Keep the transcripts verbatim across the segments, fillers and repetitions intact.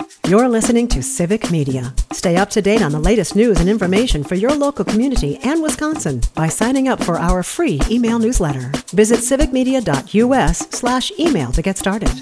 You're listening to Civic Media. Stay up to date on the latest news and information for your local community and Wisconsin by signing up for our free email newsletter. Visit civicmedia.us slash email to get started.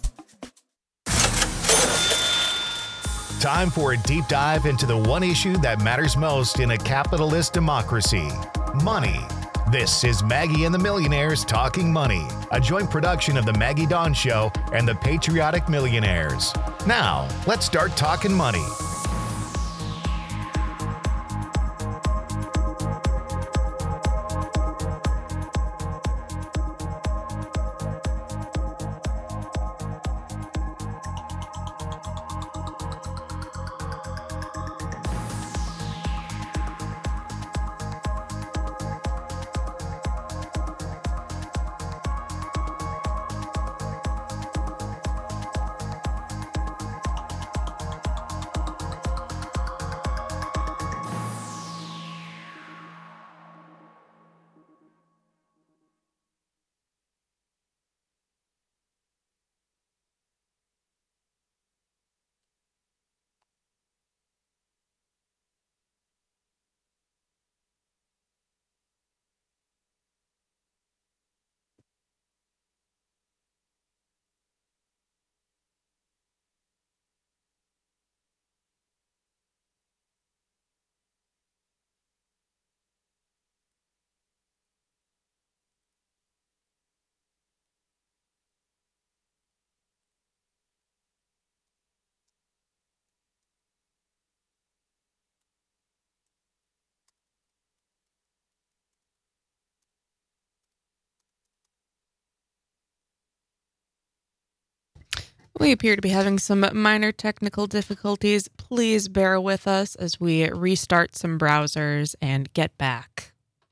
Time for a deep dive into the one issue that matters most in a capitalist democracy: money. This is Maggie and the Millionaires Talking Money, a joint production of The Maggie Dawn Show and The Patriotic Millionaires. Now, let's start talking money. We appear to be having some minor technical difficulties. Please bear with us as we restart some browsers and get back.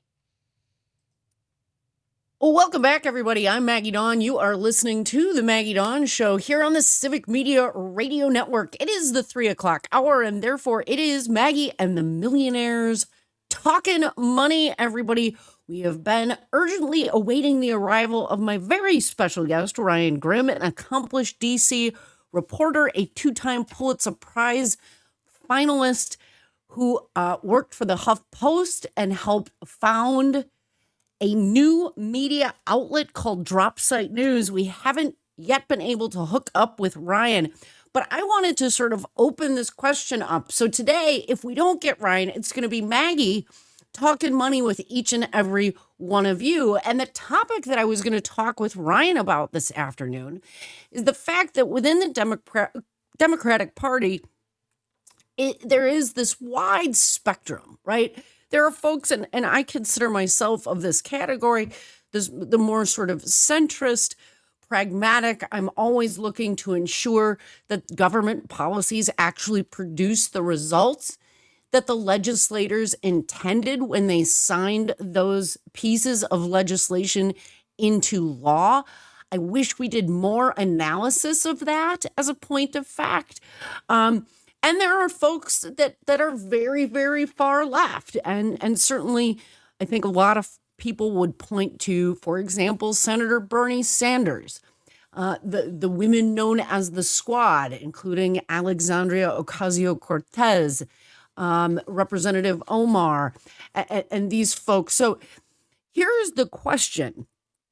Well, welcome back, everybody. I'm Maggie Dawn. You are listening to The Maggie Dawn Show here on the Civic Media Radio Network. It is the three o'clock hour, and therefore it is Maggie and the Millionaires Talking Money, everybody. We have been urgently awaiting the arrival of my very special guest, Ryan Grim, an accomplished D C reporter, a two-time Pulitzer Prize finalist who uh, worked for the HuffPost and helped found a new media outlet called Dropsite News. We haven't yet been able to hook up with Ryan, but I wanted to sort of open this question up. So today, if we don't get Ryan, it's going to be Maggie talking money with each and every one of you. And the topic that I was going to talk with Ryan about this afternoon is the fact that within the Democrat, Democratic Party, it, there is this wide spectrum, right? There are folks, and, and I consider myself of this category, this, the more sort of centrist, pragmatic. I'm always looking to ensure that government policies actually produce the results that the legislators intended when they signed those pieces of legislation into law. I wish we did more analysis of that as a point of fact. Um, and there are folks that that are very, very far left. And, and certainly, I think a lot of people would point to, for example, Senator Bernie Sanders, uh, the, the women known as the Squad, including Alexandria Ocasio-Cortez, Um, Representative Omar, and, and these folks. So here's the question.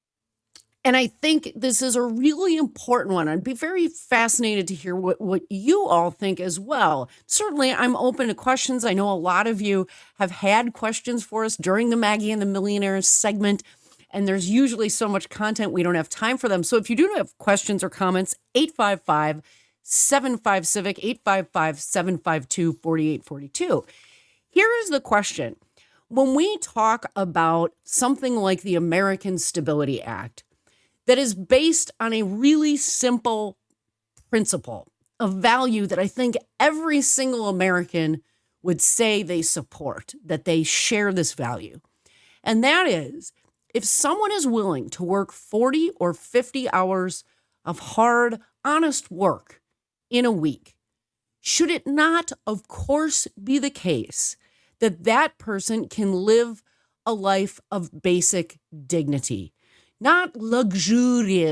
And I think this is a really important one. I'd be very fascinated to hear what, what you all think as well. Certainly, I'm open to questions. I know a lot of you have had questions for us during the Maggie and the Millionaires segment, and there's usually so much content we don't have time for them. So if you do have questions or comments, eight five five, seven five Civic, eight five five, seven five two, four eight four two. Here is the question. When we talk about something like the American Stability Act, that is based on a really simple principle, a value that I think every single American would say they support, that they share this value. And that is, if someone is willing to work forty or fifty hours of hard, honest work in a week, should it not, of course, be the case that that person can live a life of basic dignity? Not luxurious,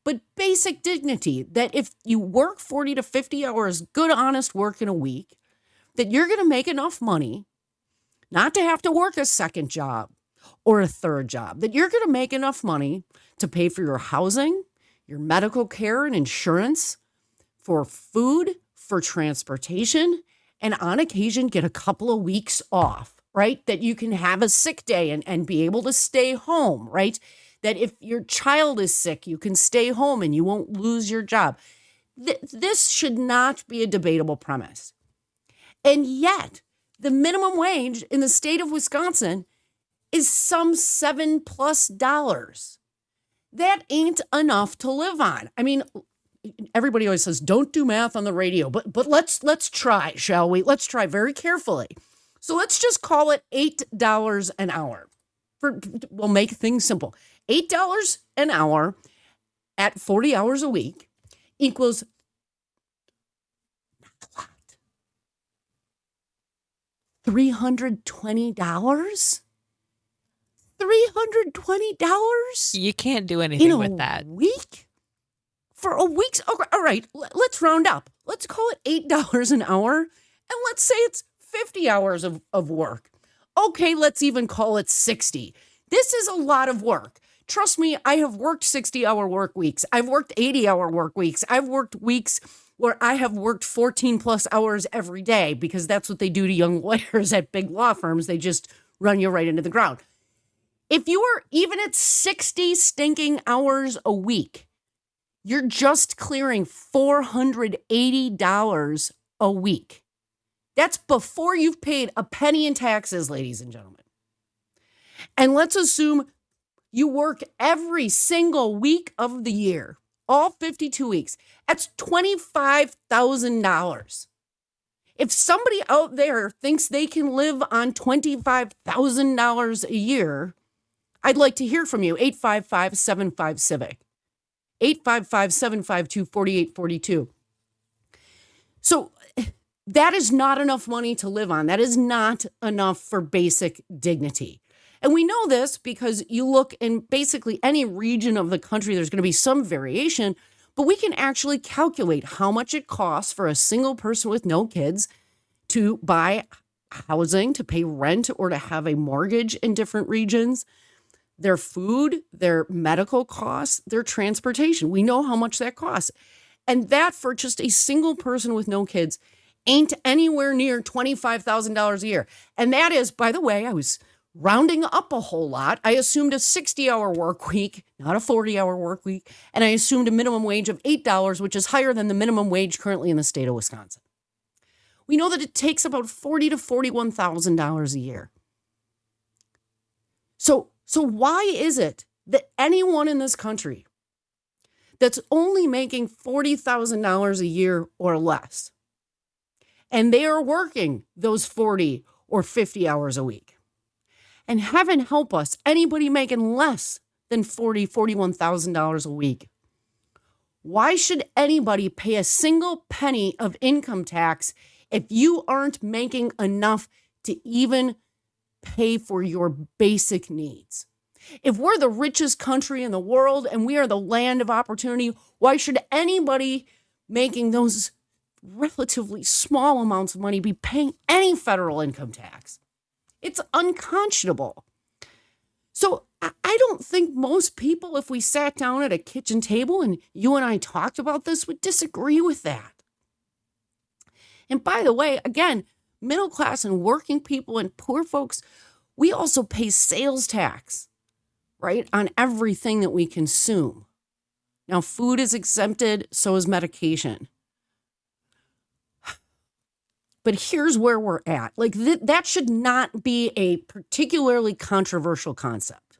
but basic dignity that if you work forty to fifty hours, good, honest work in a week, that you're going to make enough money not to have to work a second job or a third job, that you're going to make enough money to pay for your housing, your medical care and insurance, for food, for transportation, and on occasion get a couple of weeks off, right? That you can have a sick day and, and be able to stay home, right? That if your child is sick, you can stay home and you won't lose your job. Th- this should not be a debatable premise. And yet, the minimum wage in the state of Wisconsin is some seven plus dollars. That ain't enough to live on. I mean, everybody always says, don't do math on the radio, but but let's let's try, shall we? Let's try very carefully. So let's just call it eight dollars an hour. For, we'll make things simple. eight dollars an hour at forty hours a week equals not a lot. three hundred twenty dollars? three hundred twenty dollars? You can't do anything in a with that. Week? For a week's, all right, let's round up. Let's call it eight dollars an hour, and let's say it's fifty hours of, of work. Okay, let's even call it sixty. This is a lot of work. Trust me, I have worked sixty-hour work weeks. I've worked eighty-hour work weeks. I've worked weeks where I have worked fourteen plus hours every day because that's what they do to young lawyers at big law firms. They just run you right into the ground. If you are even at sixty stinking hours a week, you're just clearing four hundred eighty dollars a week. That's before you've paid a penny in taxes, ladies and gentlemen. And let's assume you work every single week of the year, all fifty-two weeks. That's twenty-five thousand dollars. If somebody out there thinks they can live on twenty-five thousand dollars a year, I'd like to hear from you. eight five five, seven five, civic. eight five five, seven five two, four eight four two. So that is not enough money to live on. That is not enough for basic dignity. And we know this because you look in basically any region of the country, there's going to be some variation, but we can actually calculate how much it costs for a single person with no kids to buy housing, to pay rent, or to have a mortgage in different regions, their food, their medical costs, their transportation. We know how much that costs. And that for just a single person with no kids ain't anywhere near twenty-five thousand dollars a year. And that is, by the way, I was rounding up a whole lot. I assumed a sixty-hour work week, not a forty-hour work week. And I assumed a minimum wage of eight dollars, which is higher than the minimum wage currently in the state of Wisconsin. We know that it takes about forty thousand to forty-one thousand dollars a year. So, so why is it that anyone in this country that's only making forty thousand dollars a year or less, and they are working those forty or fifty hours a week, and heaven help us, anybody making less than forty thousand dollars, forty-one thousand dollars a week, why should anybody pay a single penny of income tax if you aren't making enough to even pay for your basic needs? If we're the richest country in the world and we are the land of opportunity, why should anybody making those relatively small amounts of money be paying any federal income tax? It's unconscionable. So I don't think most people, if we sat down at a kitchen table and you and I talked about this, would disagree with that. And by the way, again, middle class and working people and poor folks, we also pay sales tax, right, on everything that we consume. Now, food is exempted, so is medication. But here's where we're at. Like, th- that should not be a particularly controversial concept.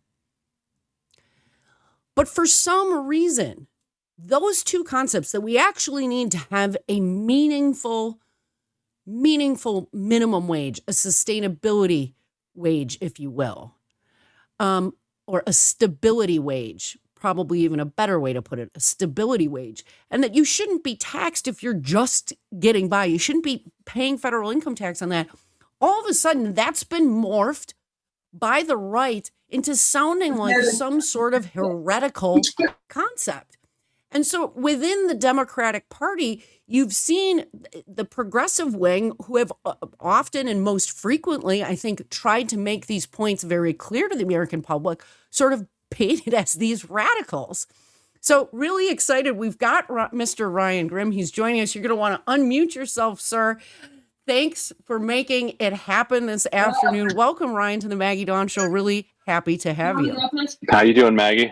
But for some reason, those two concepts that we actually need to have a meaningful, meaningful minimum wage, a sustainability wage, if you will, um, or a stability wage, probably even a better way to put it, a stability wage, and that you shouldn't be taxed if you're just getting by. You shouldn't be paying federal income tax on that. All of a sudden, that's been morphed by the right into sounding like some sort of heretical concept. And so within the Democratic Party, you've seen the progressive wing, who have often and most frequently, I think, tried to make these points very clear to the American public, sort of painted as these radicals. So really excited. We've got Mister Ryan Grim. He's joining us. You're going to want to unmute yourself, sir. Thanks for making it happen this afternoon. Welcome, Ryan, to the Maggie Dawn Show. Really happy to have you. How you doing, Maggie?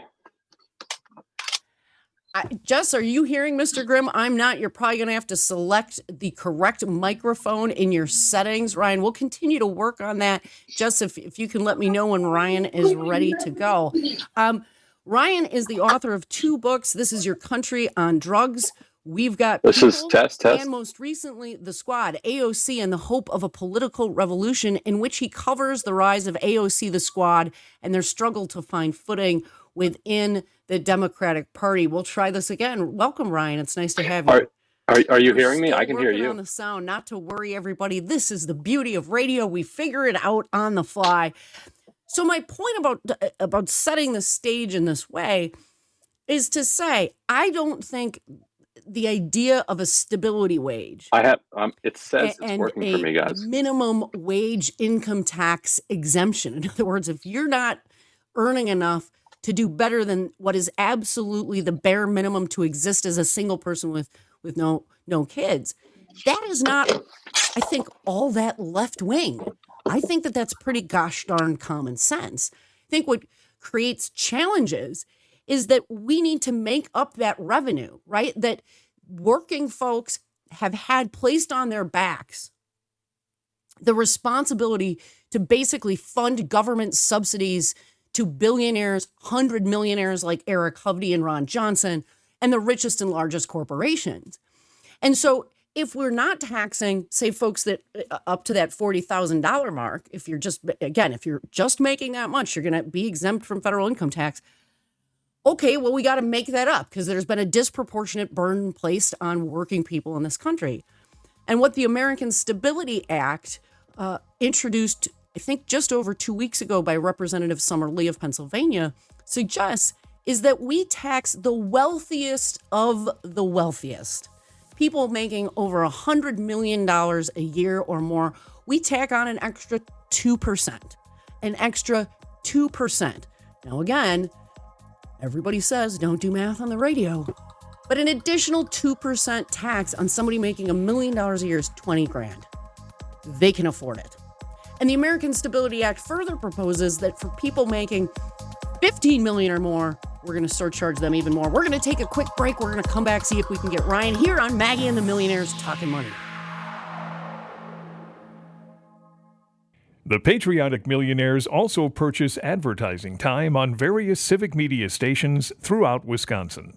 I, Jess, are you hearing Mister Grim? I'm not. You're probably going to have to select the correct microphone in your settings. Ryan, we'll continue to work on that. Jess, if, if you can let me know when Ryan is ready to go. Um, Ryan is the author of two books. This is Your Country on Drugs. We've got this People, is test test, and most recently, The Squad, A O C and the Hope of a Political Revolution, in which he covers the rise of A O C, the Squad, and their struggle to find footing within the Democratic Party. We'll try this again. Welcome, Ryan. It's nice to have you. Are, are, are you We're hearing me? still I can hear working you. On the sound, not to worry, everybody. This is the beauty of radio. We figure it out on the fly. So my point about about setting the stage in this way is to say, I don't think the idea of a stability wage. I have. Um, it says and it's working a for me, guys. minimum wage income tax exemption. In other words, if you're not earning enough to do better than what is absolutely the bare minimum to exist as a single person with with no no kids, that is not, I think, all that left wing. I think that that's pretty gosh darn common sense. I think what creates challenges is that we need to make up that revenue, right? That working folks have had placed on their backs the responsibility to basically fund government subsidies to billionaires, hundred millionaires like Eric Hovde and Ron Johnson, and the richest and largest corporations. And so if we're not taxing, say, folks that uh, up to that forty thousand dollars mark, if you're just, again, if you're just making that much, you're going to be exempt from federal income tax. Okay, well, we got to make that up because there's been a disproportionate burden placed on working people in this country. And what the American Stability Act uh, introduced, I think just over two weeks ago by Representative Summer Lee of Pennsylvania, suggests is that we tax the wealthiest of the wealthiest. People making over one hundred million dollars a year or more, we tack on an extra two percent, an extra two percent. Now, again, everybody says don't do math on the radio, but an additional two percent tax on somebody making a million dollars a year is twenty grand. They can afford it. And the American Stability Act further proposes that for people making fifteen million dollars or more, we're going to surcharge them even more. We're going to take a quick break. We're going to come back, see if we can get Ryan here on Maggie and the Millionaires Talking Money. The Patriotic Millionaires also purchase advertising time on various civic media stations throughout Wisconsin.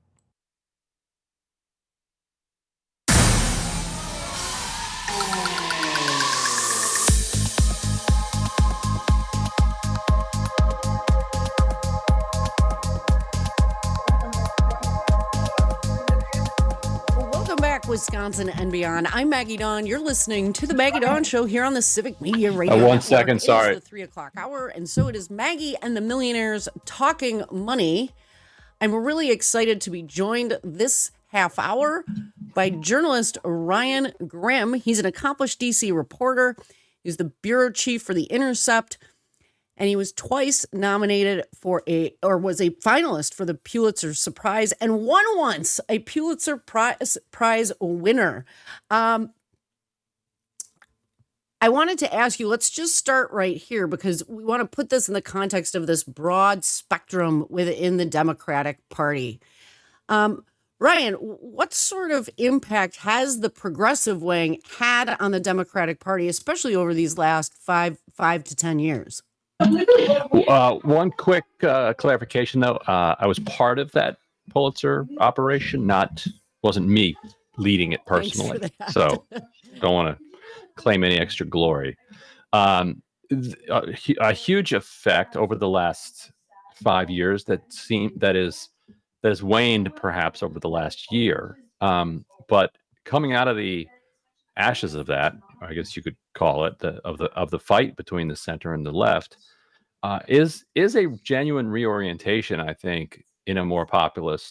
Wisconsin and beyond. I'm Maggie Dawn. You're listening to the Maggie Dawn Show here on the Civic Media Radio Uh, one Network. second, sorry. It is the three o'clock hour, and so it is Maggie and the Millionaires Talking Money. I'm really excited to be joined this half hour by journalist Ryan Grim. He's an accomplished D C reporter. He's the bureau chief for The Intercept, and he was twice nominated for a, or was a finalist for the Pulitzer Prize, and won once, a Pulitzer Prize, Prize winner. Um, I wanted to ask you, let's just start right here, because we want to put this in the context of this broad spectrum within the Democratic Party. Um, Ryan, what sort of impact has the progressive wing had on the Democratic Party, especially over these last five, five to ten years? Uh, one quick uh, clarification, though. Uh, I was part of that Pulitzer operation. Not wasn't me leading it personally, so don't want to claim any extra glory. Um, a, a huge effect over the last five years that seem that is that has waned perhaps over the last year. Um, but coming out of the ashes of that, I guess you could call it, the, of the of the fight between the center and the left, uh, is is a genuine reorientation, I think, in a more populist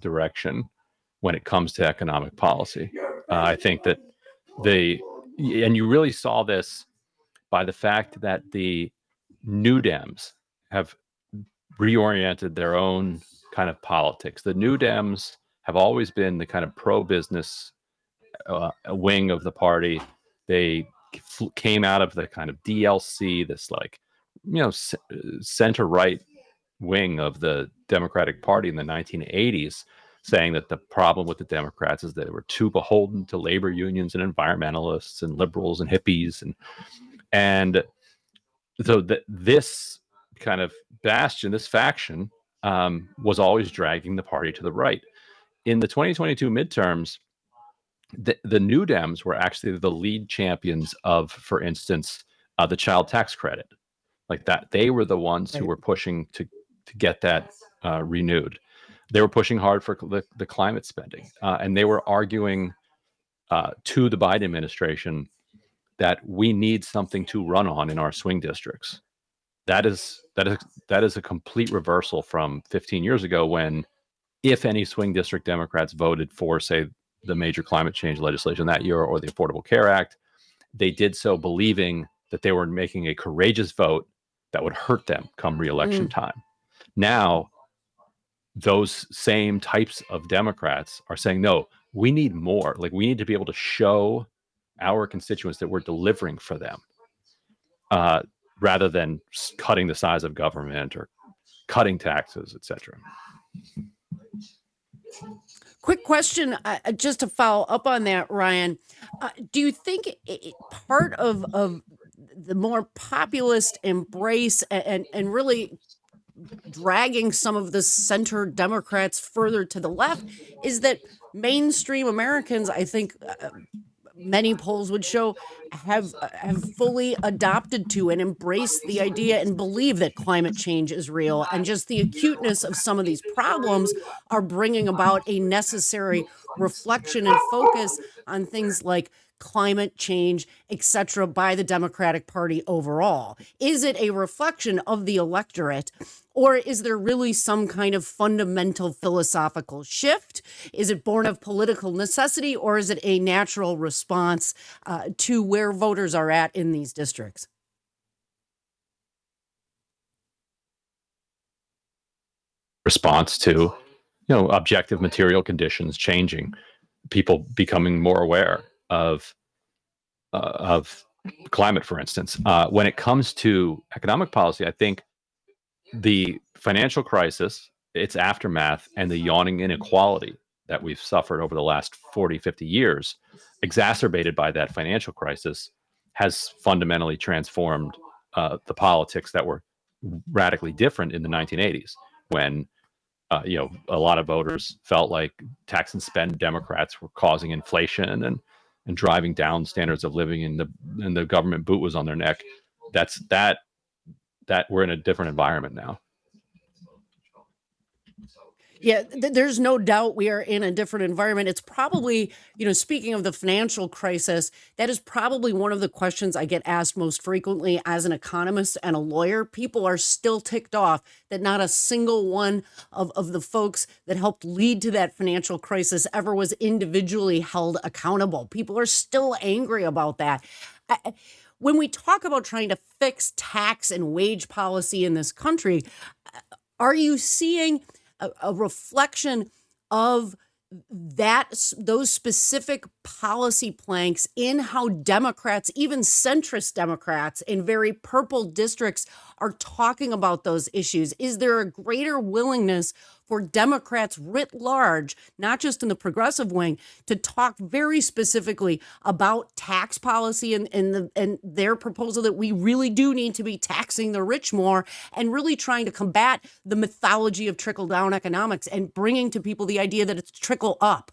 direction when it comes to economic policy. Uh, I think that the, and you really saw this by the fact that the New Dems have reoriented their own kind of politics. The New Dems have always been the kind of pro-business uh, wing of the party. They f- came out of the kind of D L C, this like, you know, c- center-right wing of the Democratic Party in the nineteen eighties, saying that the problem with the Democrats is that they were too beholden to labor unions and environmentalists and liberals and hippies. And, and so th- this kind of bastion, this faction, um, was always dragging the party to the right. In the twenty twenty-two midterms, the, the New Dems were actually the lead champions of, for instance, uh, the child tax credit. Like that, they were the ones who were pushing to, to get that uh, renewed. They were pushing hard for the, the climate spending, uh, and they were arguing uh, to the Biden administration that we need something to run on in our swing districts. That is that is that is a complete reversal from fifteen years ago, when, if any swing district Democrats voted for, say, the major climate change legislation that year or the Affordable Care Act, they did so believing that they were making a courageous vote that would hurt them come re-election mm. time. Now, those same types of Democrats are saying, no, we need more. Like, we need to be able to show our constituents that we're delivering for them, uh, rather than cutting the size of government or cutting taxes, et cetera. Quick question, uh, just to follow up on that, Ryan. Uh, do you think it, part of, of the more populist embrace and, and, and really dragging some of the center Democrats further to the left is that mainstream Americans, I think uh, many polls would show, have have fully adopted to and embraced the idea and believe that climate change is real, and just the acuteness of some of these problems are bringing about a necessary reflection and focus on things like climate change, et cetera, by the Democratic Party overall. Is it a reflection of the electorate, or is there really some kind of fundamental philosophical shift? Is it born of political necessity, or is it a natural response uh, to where voters are at in these districts? Response to, you know, objective material conditions changing, people becoming more aware of uh, of climate, for instance. Uh, when it comes to economic policy, I think the financial crisis, its aftermath, and the yawning inequality that we've suffered over the last forty, fifty years, exacerbated by that financial crisis, has fundamentally transformed uh, the politics that were radically different in the nineteen eighties, when uh, you know, a lot of voters felt like tax and spend Democrats were causing inflation and and driving down standards of living, and the and the government boot was on their neck. That's that that we're in a different environment now. Yeah, th- there's no doubt we are in a different environment. It's probably, you know, speaking of the financial crisis, that is probably one of the questions I get asked most frequently as an economist and a lawyer. People are still ticked off that not a single one of, of the folks that helped lead to that financial crisis ever was individually held accountable. People are still angry about that. I, when we talk about trying to fix tax and wage policy in this country, are you seeing a, a reflection of that, those specific policy planks in how Democrats, even centrist Democrats in very purple districts, are talking about those issues? Is there a greater willingness for Democrats writ large, not just in the progressive wing, to talk very specifically about tax policy and, and, the, and their proposal that we really do need to be taxing the rich more, and really trying to combat the mythology of trickle-down economics and bringing to people the idea that it's trickle up?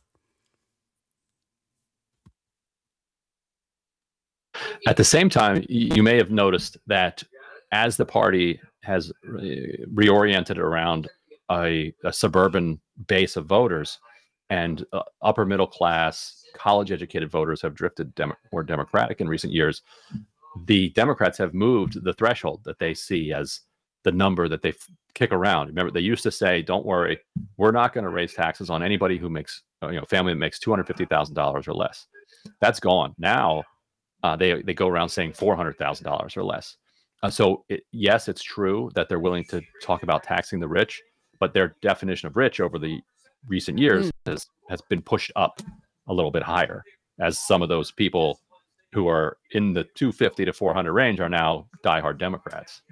At the same time, you may have noticed that as the party has re- reoriented around a, a suburban base of voters, and uh, upper middle class, college educated voters have drifted dem- more Democratic in recent years, the Democrats have moved the threshold that they see as the number that they f- kick around. Remember, they used to say, don't worry, we're not going to raise taxes on anybody who makes, you know, family that makes two hundred fifty thousand dollars or less. That's gone. Now uh, they, they go around saying four hundred thousand dollars or less. Uh, so it, yes, it's true that they're willing to talk about taxing the rich, but their definition of rich over the recent years mm. has, has been pushed up a little bit higher, as some of those people who are in the two fifty to four hundred range are now diehard Democrats.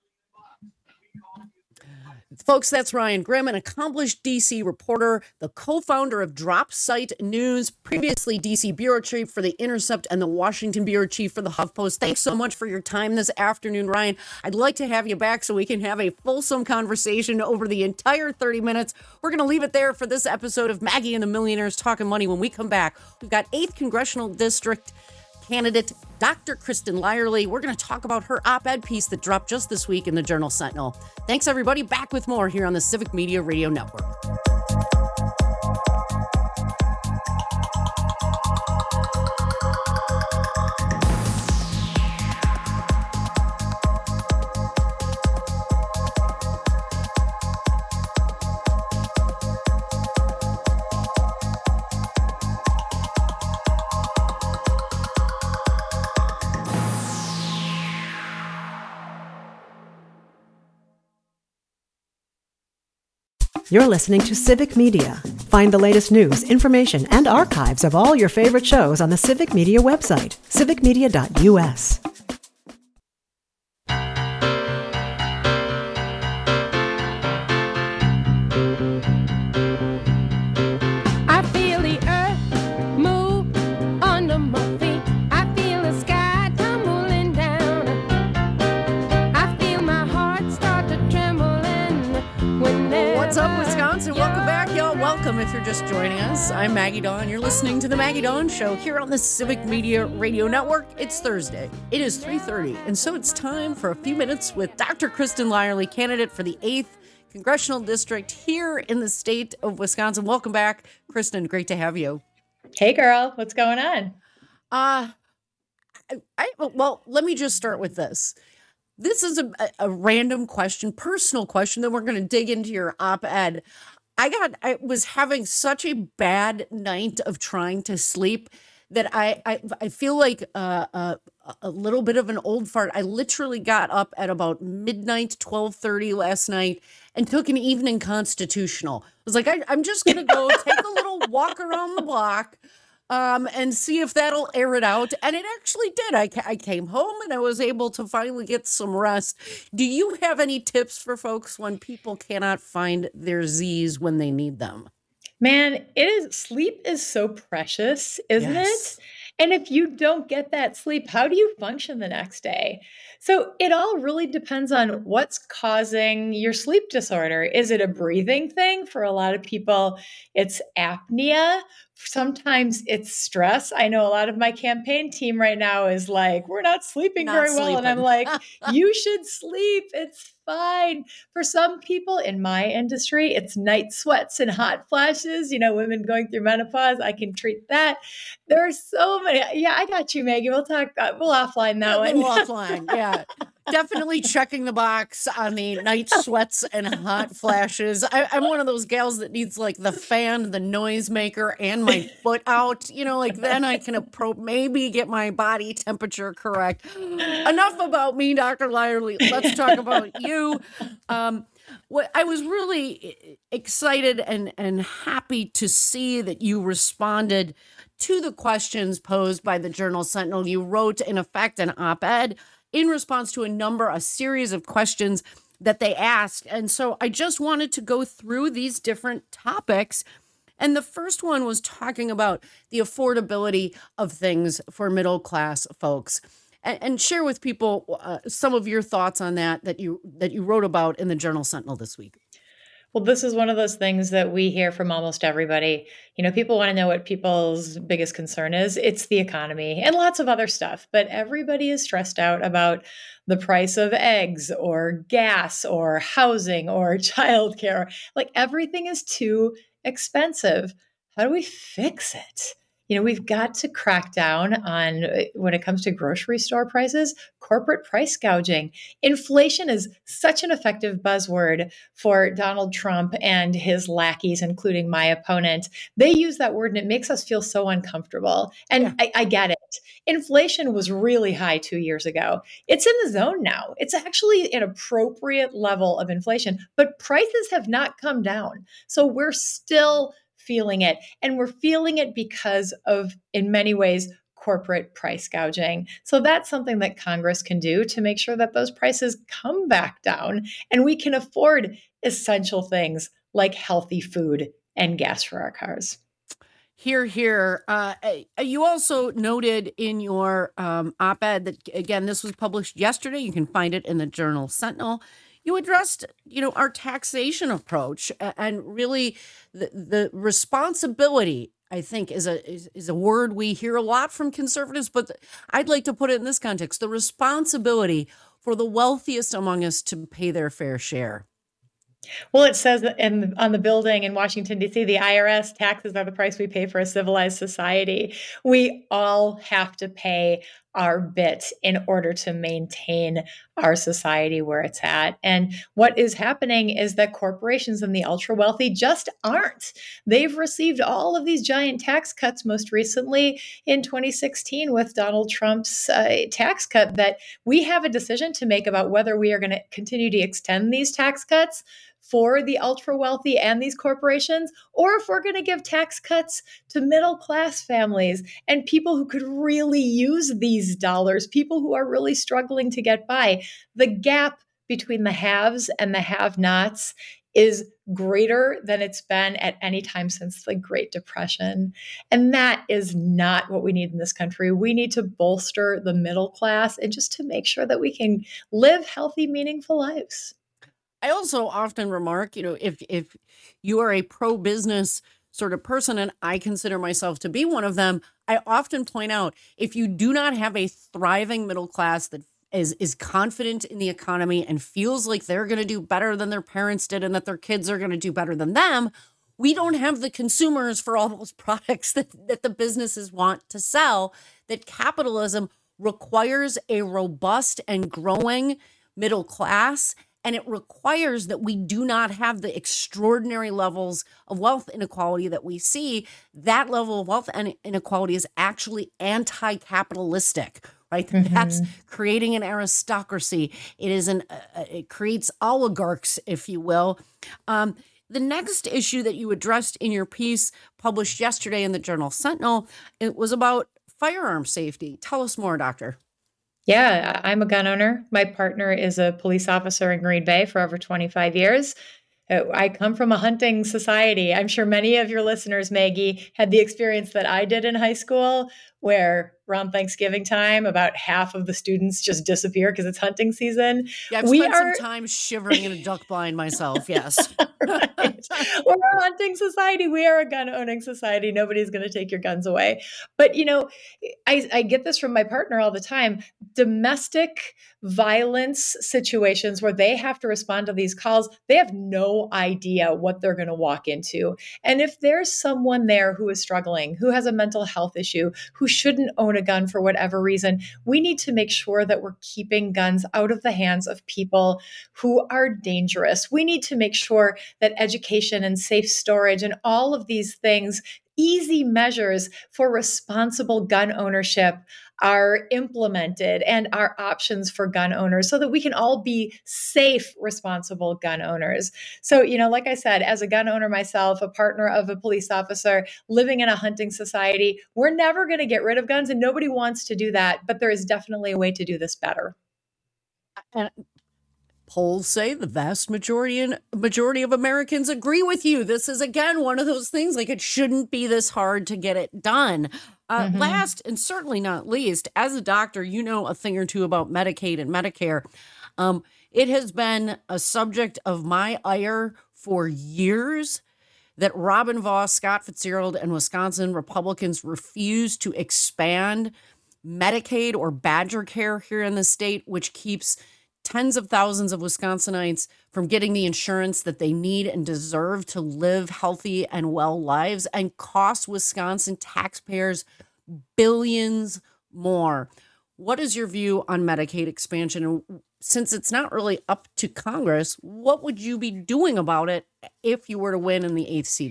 Folks, that's Ryan Grim, an accomplished D C reporter, the co-founder of Drop Site News, previously D C bureau chief for The Intercept and the Washington bureau chief for the HuffPost. Thanks so much for your time this afternoon, Ryan. I'd like to have you back so we can have a fulsome conversation over the entire thirty minutes. We're going to leave it there for this episode of Maggie and the Millionaires Talking Money. When we come back, we've got eighth Congressional District candidate Doctor Kristen Lyerly. We're going to talk about her op-ed piece that dropped just this week in the Journal Sentinel. Thanks, everybody. Back with more here on the Civic Media Radio Network. You're listening to Civic Media. Find the latest news, information, and archives of all your favorite shows on the Civic Media website, civic media dot u s. If you're just joining us, I'm Maggie Dawn. You're listening to The Maggie Dawn Show here on the Civic Media Radio Network. It's Thursday. It is three thirty, and so it's time for a few minutes with Doctor Kristen Lyerly, candidate for the eighth Congressional District here in the state of Wisconsin. Welcome back, Kristen. Great to have you. Hey, girl. What's going on? Uh, I, I, well, let me just start with this. This is a, a random question, personal question, then we're going to dig into your op-ed. I got, I was having such a bad night of trying to sleep that I, I, I feel like uh, uh, a little bit of an old fart. I literally got up at about midnight, twelve thirty last night and took an evening constitutional. I was like, I, I'm just going to go take a little walk around the block um, and see if that'll air it out. And it actually did. I, I came home and I was able to finally get some rest. Do you have any tips for folks when people cannot find their Z's when they need them? Man, it is sleep is so precious, isn't yes. it? And if you don't get that sleep, how do you function the next day? So it all really depends on what's causing your sleep disorder. Is it a breathing thing? For a lot of people, it's apnea. Sometimes it's stress. I know a lot of my campaign team right now is like, we're not sleeping not very sleeping. well. And I'm like, you should sleep. It's fine. For some people in my industry, it's night sweats and hot flashes. You know, women going through menopause, I can treat that. There are so many. Yeah, I got you, Maggie. We'll talk. Uh, we'll offline that yeah, one. We'll offline. Yeah. Definitely checking the box on the night sweats and hot flashes. I, I'm one of those gals that needs like the fan, the noisemaker, and my foot out. You know, like then I can appro- maybe get my body temperature correct. Enough about me, Doctor Lyerly. Let's talk about you. Um, what I was really excited and, and happy to see that you responded to the questions posed by the Journal Sentinel. You wrote, in effect, an op-ed in response to a number, a series of questions that they asked. And so I just wanted to go through these different topics. And the first one was talking about the affordability of things for middle class folks. And, and share with people uh, some of your thoughts on that, that you that you wrote about in the Journal Sentinel this week. Well, this is one of those things that we hear from almost everybody. You know, people want to know what people's biggest concern is. It's the economy and lots of other stuff. But everybody is stressed out about the price of eggs or gas or housing or childcare. Like everything is too expensive. How do we fix it? you know, we've got to crack down on, when it comes to grocery store prices, corporate price gouging. Inflation is such an effective buzzword for Donald Trump and his lackeys, including my opponent. They use that word and it makes us feel so uncomfortable. And yeah. I, I get it. Inflation was really high two years ago. It's in the zone now. It's actually an appropriate level of inflation, but prices have not come down. So we're still feeling it. And we're feeling it because of, in many ways, corporate price gouging. So that's something that Congress can do to make sure that those prices come back down and we can afford essential things like healthy food and gas for our cars. Here, here. Uh, you also noted in your um, op-ed that, again, this was published yesterday. You can find it in the Journal Sentinel. You addressed, you know, our taxation approach and really the, the responsibility, I think, is a is, is a word we hear a lot from conservatives, but I'd like to put it in this context, the responsibility for the wealthiest among us to pay their fair share. Well, it says in, on the building in Washington, D C, the I R S taxes are the price we pay for a civilized society. We all have to pay our bit in order to maintain our society where it's at. And what is happening is that corporations and the ultra wealthy just aren't. They've received all of these giant tax cuts, most recently in twenty sixteen with Donald Trump's uh, tax cut, that we have a decision to make about whether we are going to continue to extend these tax cuts for the ultra wealthy and these corporations, or if we're going to give tax cuts to middle class families and people who could really use these dollars, people who are really struggling to get by. The gap between the haves and the have-nots is greater than it's been at any time since the Great Depression. And that is not what we need in this country. We need to bolster the middle class and just to make sure that we can live healthy, meaningful lives. I also often remark, you know, if if you are a pro-business sort of person, and I consider myself to be one of them, I often point out, if you do not have a thriving middle class that is is confident in the economy and feels like they're going to do better than their parents did and that their kids are going to do better than them, we don't have the consumers for all those products that, that the businesses want to sell. That capitalism requires a robust and growing middle class. And it requires that we do not have the extraordinary levels of wealth inequality that we see. That level of wealth inequality is actually anti-capitalistic, right? Mm-hmm. That's creating an aristocracy. It is an uh, it creates oligarchs, if you will. Um, the next issue that you addressed in your piece published yesterday in the Journal Sentinel, it was about firearm safety. Tell us more, Doctor. Yeah, I'm a gun owner. My partner is a police officer in Green Bay for over twenty-five years. I come from a hunting society. I'm sure many of your listeners, Maggie, had the experience that I did in high school, where around Thanksgiving time, about half of the students just disappear because it's hunting season. Yeah, I've we spent are... some time shivering in a duck blind myself, yes. Right. We're a hunting society. We are a gun-owning society. Nobody's going to take your guns away. But, you know, I, I get this from my partner all the time. Domestic violence situations where they have to respond to these calls, they have no idea what they're going to walk into. And if there's someone there who is struggling, who has a mental health issue, who shouldn't own a gun for whatever reason, we need to make sure that we're keeping guns out of the hands of people who are dangerous. We need to make sure that education and safe storage and all of these things, easy measures for responsible gun ownership, are implemented and are options for gun owners so that we can all be safe, responsible gun owners. So, you know, like I said, as a gun owner myself, a partner of a police officer living in a hunting society, we're never going to get rid of guns and nobody wants to do that. But there is definitely a way to do this better. And polls say the vast majority and majority of Americans agree with you. This is, again, one of those things, like, it shouldn't be this hard to get it done. Uh, mm-hmm. Last and certainly not least, as a doctor, you know a thing or two about Medicaid and Medicare. Um, it has been a subject of my ire for years that Robin Vos, Scott Fitzgerald, and Wisconsin Republicans refuse to expand Medicaid or Badger Care here in the state, which keeps tens of thousands of Wisconsinites from getting the insurance that they need and deserve to live healthy and well lives, and cost Wisconsin taxpayers billions more. What is your view on Medicaid expansion? And since it's not really up to Congress, what would you be doing about it if you were to win in the eighth C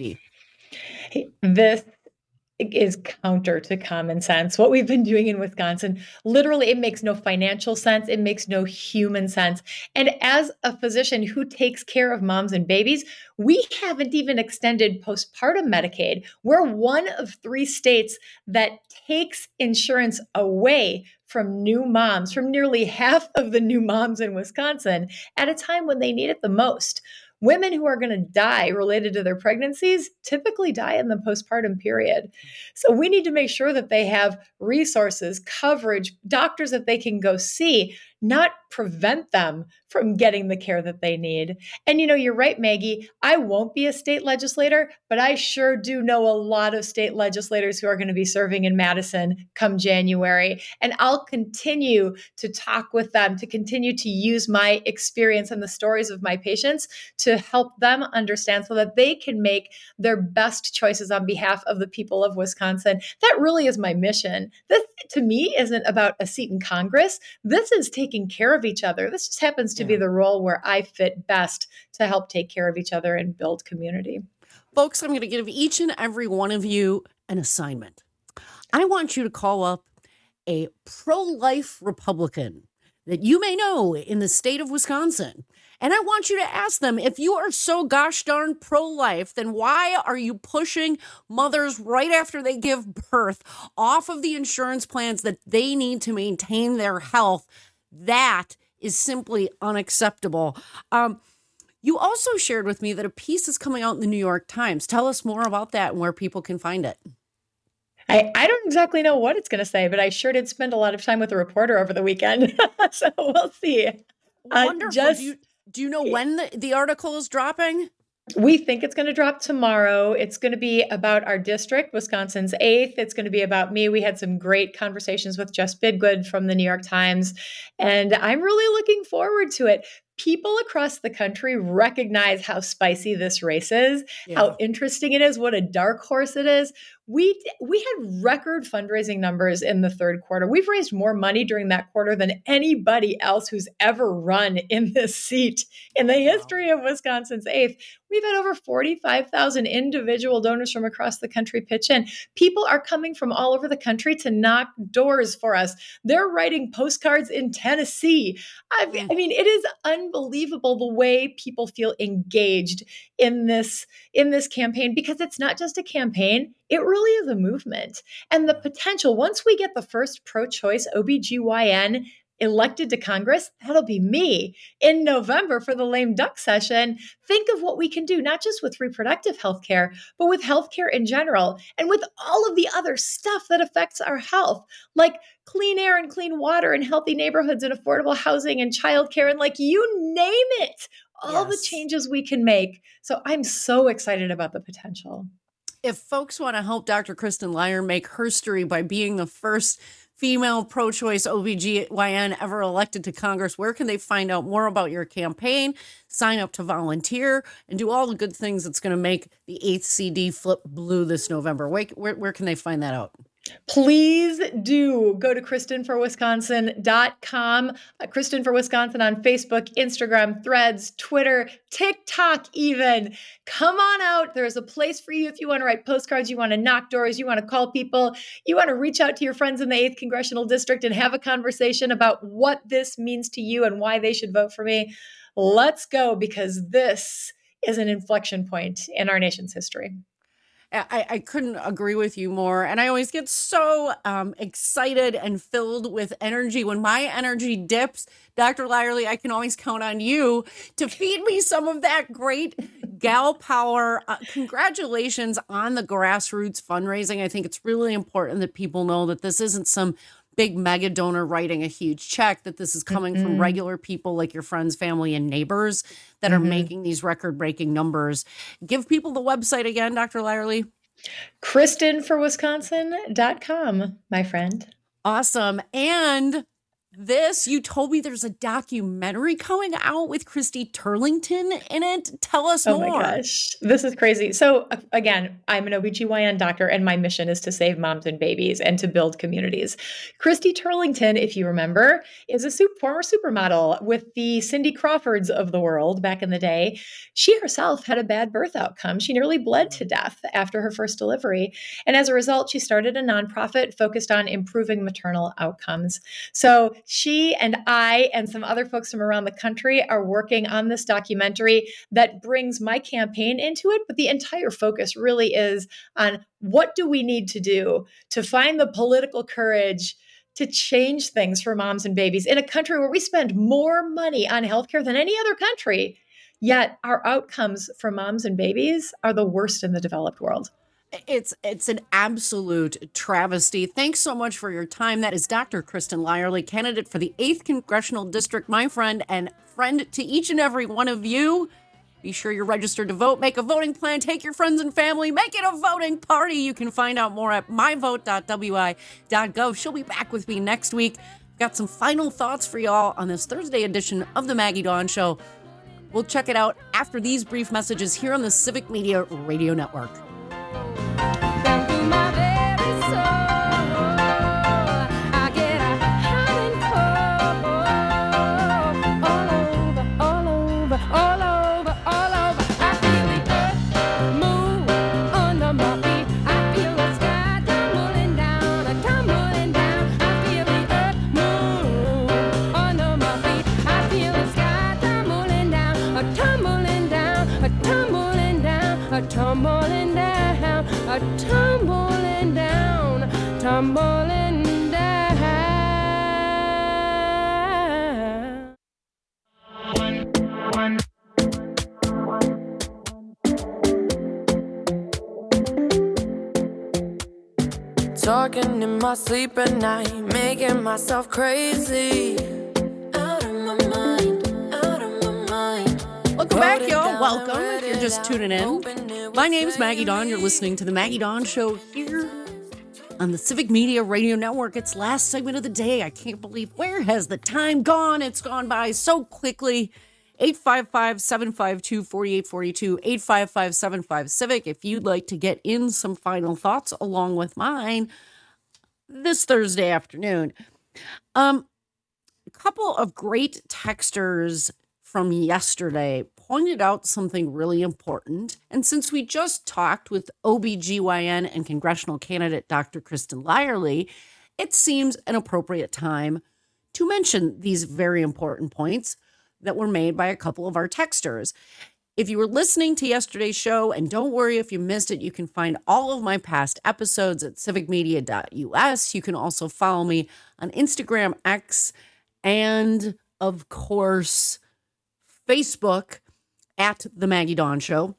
D? This is counter to common sense. What we've been doing in Wisconsin, literally, it makes no financial sense. It makes no human sense. And as a physician who takes care of moms and babies, we haven't even extended postpartum Medicaid. We're one of three states that takes insurance away from new moms, from nearly half of the new moms in Wisconsin at a time when they need it the most. Women who are going to die related to their pregnancies typically die in the postpartum period. So we need to make sure that they have resources, coverage, doctors that they can go see, not prevent them from getting the care that they need. And you know, you're right, Maggie, I won't be a state legislator, but I sure do know a lot of state legislators who are going to be serving in Madison come January. And I'll continue to talk with them, to continue to use my experience and the stories of my patients to help them understand so that they can make their best choices on behalf of the people of Wisconsin. That really is my mission. This, to me, isn't about a seat in Congress. This is taking care of each other. This just happens to yeah. be the role where I fit best to help take care of each other and build community. Folks, I'm going to give each and every one of you an assignment. I want you to call up a pro-life Republican that you may know in the state of Wisconsin. And I want you to ask them, if you are so gosh darn pro-life, then why are you pushing mothers right after they give birth off of the insurance plans that they need to maintain their health? That is simply unacceptable. Um, you also shared with me that a piece is coming out in the New York Times. Tell us more about that and where people can find it. I, I don't exactly know what it's going to say, but I sure did spend a lot of time with a reporter over the weekend. So we'll see. Wonderful. Uh, just, do, you, do you know when the, the article is dropping? We think it's going to drop tomorrow. It's going to be about our district, Wisconsin's eighth. It's going to be about me. We had some great conversations with Jess Bidgood from the New York Times, and I'm really looking forward to it. People across the country recognize how spicy this race is, yeah. how interesting it is, what a dark horse it is. We we had record fundraising numbers in the third quarter. We've raised more money during that quarter than anybody else who's ever run in this seat in the history of Wisconsin's eighth. We've had over forty-five thousand individual donors from across the country pitch in. People are coming from all over the country to knock doors for us. They're writing postcards in Tennessee. I, I mean, it is unbelievable the way people feel engaged in this, in this campaign, because it's not just a campaign. It really is a movement. And the potential, once we get the first pro-choice O B G Y N elected to Congress, that'll be me in November for the lame duck session. Think of what we can do, not just with reproductive health care, but with healthcare in general, and with all of the other stuff that affects our health, like clean air and clean water and healthy neighborhoods and affordable housing and childcare, and like you name it, all yes. the changes we can make. So I'm so excited about the potential. If folks want to help Doctor Kristen Lyer make history by being the first female pro-choice O B G Y N ever elected to Congress, where can they find out more about your campaign, sign up to volunteer, and do all the good things that's going to make the eighth C D flip blue this November? Where, where, where can they find that out? Please do go to Kristen for Wisconsin dot com, uh, Kristen for Wisconsin on Facebook, Instagram, Threads, Twitter, TikTok even. Come on out. There's a place for you if you want to write postcards, you want to knock doors, you want to call people, you want to reach out to your friends in the eighth Congressional District and have a conversation about what this means to you and why they should vote for me. Let's go, because this is an inflection point in our nation's history. I, I couldn't agree with you more. And I always get so um, excited and filled with energy. When my energy dips, Doctor Lyerly, I can always count on you to feed me some of that great gal power. Uh, congratulations on the grassroots fundraising. I think it's really important that people know that this isn't some big mega donor writing a huge check, that this is coming mm-hmm. from regular people like your friends, family, and neighbors that mm-hmm. are making these record-breaking numbers. Give people the website again, Doctor Lyerly. Kristen for Wisconsin dot com, my friend. Awesome. And this. You told me there's a documentary coming out with Christy Turlington in it. Tell us oh more. Oh my gosh, this is crazy. So again, I'm an O B G Y N doctor and my mission is to save moms and babies and to build communities. Christy Turlington, if you remember, is a super, former supermodel with the Cindy Crawfords of the world back in the day. She herself had a bad birth outcome. She nearly bled to death after her first delivery. And as a result, she started a nonprofit focused on improving maternal outcomes. So she and I and some other folks from around the country are working on this documentary that brings my campaign into it. But the entire focus really is on what do we need to do to find the political courage to change things for moms and babies in a country where we spend more money on healthcare than any other country, yet our outcomes for moms and babies are the worst in the developed world. It's it's an absolute travesty. Thanks so much for your time. That is Doctor Kristen Lyerly, candidate for the eighth Congressional District, my friend and friend to each and every one of you. Be sure you're registered to vote. Make a voting plan. Take your friends and family. Make it a voting party. You can find out more at my vote dot w i dot gov. She'll be back with me next week. Got some final thoughts for y'all on this Thursday edition of the Maggie Dawn Show. We'll check it out after these brief messages here on the Civic Media Radio Network. Tumbling down, a tumbling down, tumbling down. Talking in my sleep at night, making myself crazy. Out of my mind, out of my mind. Welcome back, y'all. Welcome if you're just tuning in. My name is Maggie Dawn. You're listening to the Maggie Dawn Show here on the Civic Media Radio Network. It's last segment of the day. I can't believe, where has the time gone? It's gone by so quickly. eight five five, seven five two, four eight four two, eight five five, seven five, CIVIC. If you'd like to get in some final thoughts along with mine this Thursday afternoon. Um, a couple of great texters from yesterday pointed out something really important. And since we just talked with O B G Y N and congressional candidate Doctor Kristen Lyerly, it seems an appropriate time to mention these very important points that were made by a couple of our texters. If you were listening to yesterday's show, and don't worry if you missed it, you can find all of my past episodes at civic media dot u s. You can also follow me on Instagram, X, and of course, Facebook at The Maggie Dawn Show.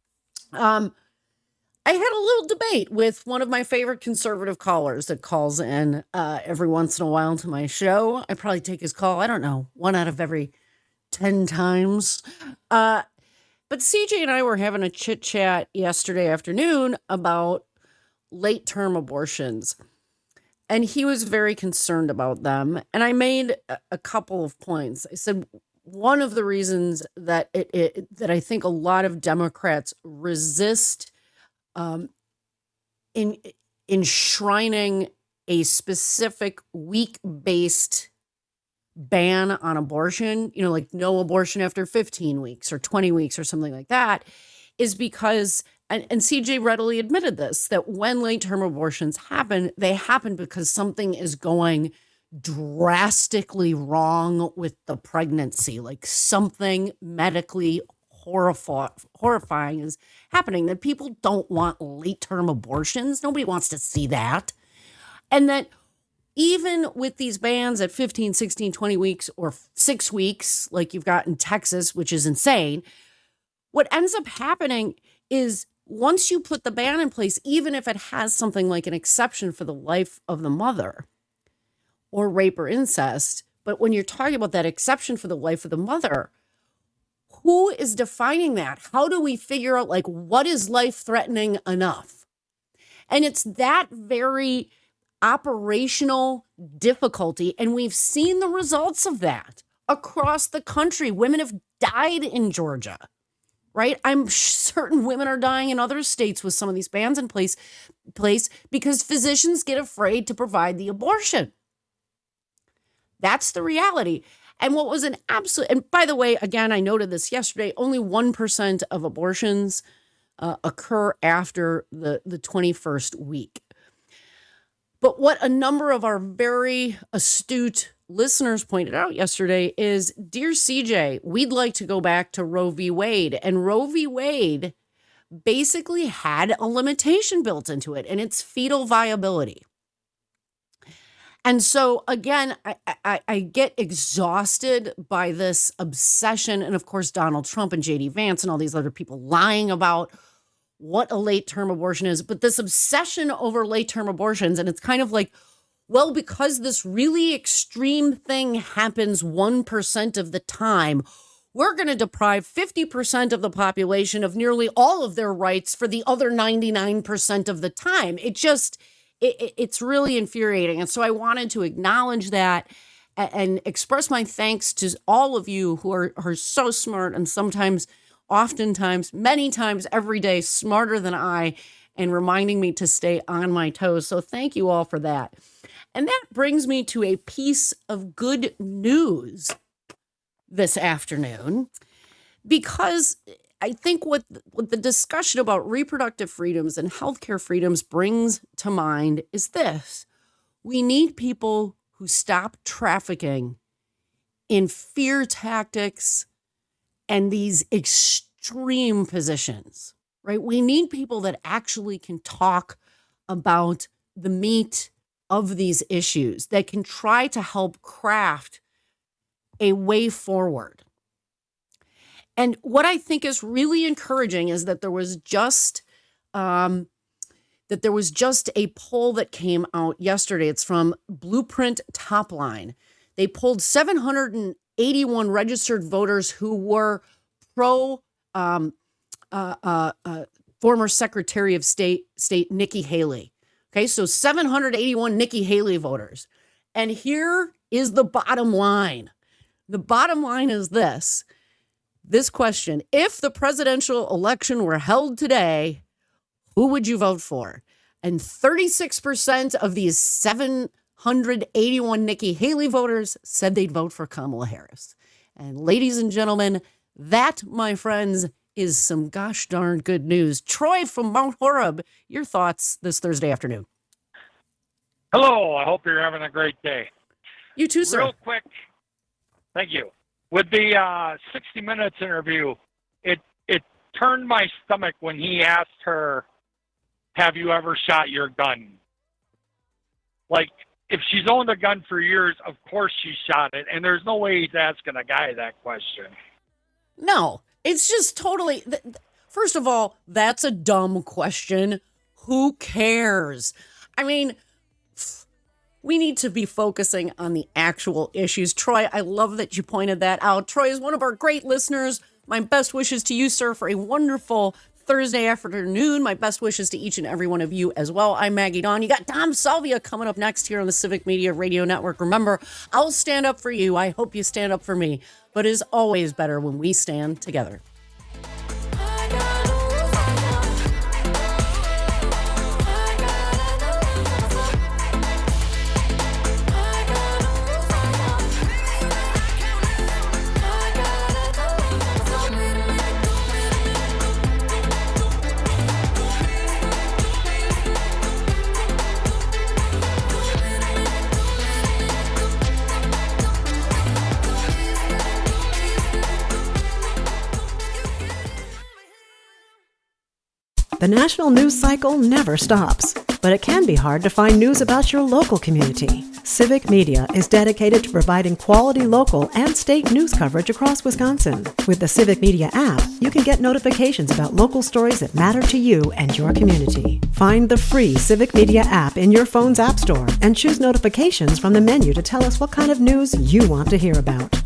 Um, I had a little debate with one of my favorite conservative callers that calls in uh, every once in a while to my show. I probably take his call, I don't know, one out of every ten times. Uh, but C J and I were having a chit chat yesterday afternoon about late term abortions. And he was very concerned about them. And I made a, a couple of points. I said, one of the reasons that it, it that I think a lot of Democrats resist um, in enshrining a specific week-based ban on abortion, you know, like no abortion after fifteen weeks or twenty weeks or something like that, is because, and, and C J readily admitted this, that when late-term abortions happen, they happen because something is going drastically wrong with the pregnancy, like something medically horrifying, horrifying is happening, that people don't want late-term abortions. Nobody wants to see that. And that even with these bans at fifteen, sixteen, twenty weeks or six weeks, like you've got in Texas, which is insane, what ends up happening is once you put the ban in place, even if it has something like an exception for the life of the mother, or rape or incest, but when you're talking about that exception for the life of the mother, who is defining that? How do we figure out, like, what is life-threatening enough? And it's that very operational difficulty, and we've seen the results of that across the country. Women have died in Georgia, right? I'm certain women are dying in other states with some of these bans in place, place because physicians get afraid to provide the abortion. That's the reality. And what was an absolute, and by the way, again, I noted this yesterday, only one percent of abortions uh, occur after the, the twenty-first week. But what a number of our very astute listeners pointed out yesterday is, dear C J, we'd like to go back to Roe v. Wade. And Roe v. Wade basically had a limitation built into it, and it's fetal viability. And so, again, I, I, I get exhausted by this obsession. And of course, Donald Trump and J D Vance and all these other people lying about what a late-term abortion is. But this obsession over late-term abortions, and it's kind of like, well, because this really extreme thing happens one percent of the time, we're going to deprive fifty percent of the population of nearly all of their rights for the other ninety-nine percent of the time. It just, it, it's really infuriating. And so I wanted to acknowledge that and, and express my thanks to all of you who are, are so smart and sometimes, oftentimes, many times every day, smarter than I, and reminding me to stay on my toes. So thank you all for that. And that brings me to a piece of good news this afternoon, because I think what, what the discussion about reproductive freedoms and healthcare freedoms brings to mind is this. We need people who stop trafficking in fear tactics and these extreme positions, right? We need people that actually can talk about the meat of these issues, that can try to help craft a way forward. And what I think is really encouraging is that there was just um, that there was just a poll that came out yesterday. It's from Blueprint Topline. They polled seven hundred eighty-one registered voters who were pro um, uh, uh, uh, former Secretary of State State Nikki Haley. Okay, so seven hundred eighty-one Nikki Haley voters. And here is the bottom line. The bottom line is this. This question: if the presidential election were held today, who would you vote for? And thirty-six percent of these seven hundred eighty-one Nikki Haley voters said they'd vote for Kamala Harris. And ladies and gentlemen, that, my friends, is some gosh darn good news. Troy from Mount Horeb, your thoughts this Thursday afternoon. Hello, I hope you're having a great day. You too, sir. Real quick, thank you. With the uh, sixty minutes interview, it it turned my stomach when he asked her, have you ever shot your gun? Like, if she's owned a gun for years, of course she shot it, and there's no way he's asking a guy that question. No, it's just totally, first of all, that's a dumb question. Who cares? I mean, we need to be focusing on the actual issues. Troy, I love that you pointed that out. Troy is one of our great listeners. My best wishes to you, sir, for a wonderful Thursday afternoon. My best wishes to each and every one of you as well. I'm Maggie Dawn. You got Tom Salvia coming up next here on the Civic Media Radio Network. Remember, I'll stand up for you. I hope you stand up for me. But it is always better when we stand together. The national news cycle never stops, but it can be hard to find news about your local community. Civic Media is dedicated to providing quality local and state news coverage across Wisconsin. With the Civic Media app, you can get notifications about local stories that matter to you and your community. Find the free Civic Media app in your phone's app store and choose notifications from the menu to tell us what kind of news you want to hear about.